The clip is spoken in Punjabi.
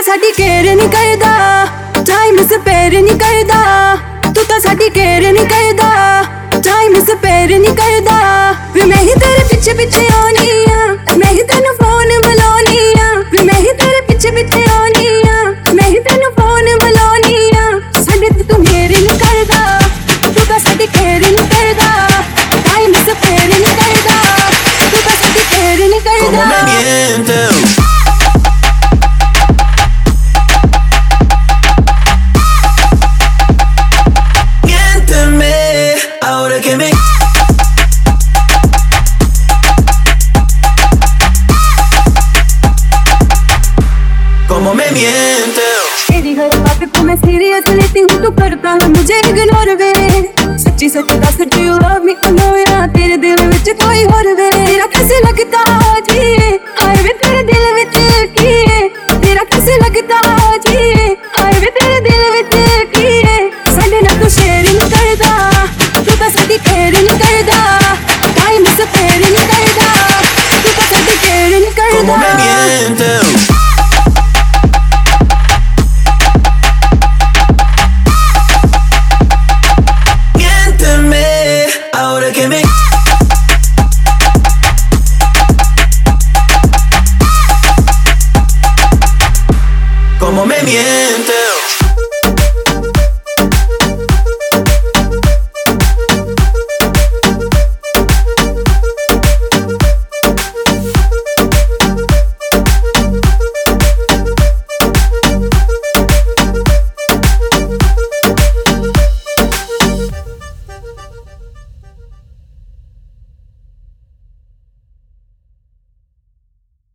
ਸਾਡੀ ਕੇਅਰ ਨਹੀਂ ਕਰਦਾ, ਟਾਈਮ ਸਪੇਅਰ ਨਹੀਂ ਕਰਦਾ। ਤੂੰ ਤਾਂ ਸਾਡੀ ਕੇਅਰ ਨਹੀਂ ਕਰਦਾ, ਟਾਈਮ ਸਪੇਅਰ ਨਹੀਂ ਕਰਦਾ। ਵੇ ਮੈਂ ਹੀ ਤੇਰੇ ਪਿੱਛੇ ਪਿੱਛੇ ਆਉਣੀ ਆ, ਮੈਂ ਹੀ ਤੈਨੂੰ ਫੋਨ ਬੁਲਾਉਣੀ ਆ। ਵੇ ਮੈਂ ਹੀ ਤੇਰੇ ਪਿੱਛੇ ਪਿੱਛੇ ਆਉਣੀ ਆ, ਮੈਂ ਹੀ ਤੈਨੂੰ ਫੋਨ ਬੁਲਾਉਣੀ ਆ। ਸਾਡੇ ਤੇ ਤੂੰ ਮੇਰ ਨਹੀਂ ਕਰਦਾ, ਤੂੰ ਤਾਂ ਸਾਡੀ ਕੇਅਰ ਨਹੀਂ ਕਰਦਾ, ਟਾਈਮ ਸਪੇਅਰ ਨਹੀਂ ਕਰਦਾ। ਤੂੰ ਤਾਂ ਸਾਡੀ ਕੇਅਰ ਨਹੀਂ ਕਰਦਾ। Como me miente तेरी हर बात को मैं सीरियस लेती हूँ, तू करता है मुझे इग्नोर वे। सच्ची सच दस do you love me? No यार तेरे दिल विच कोई और वे। तेरा कैसे लगता जी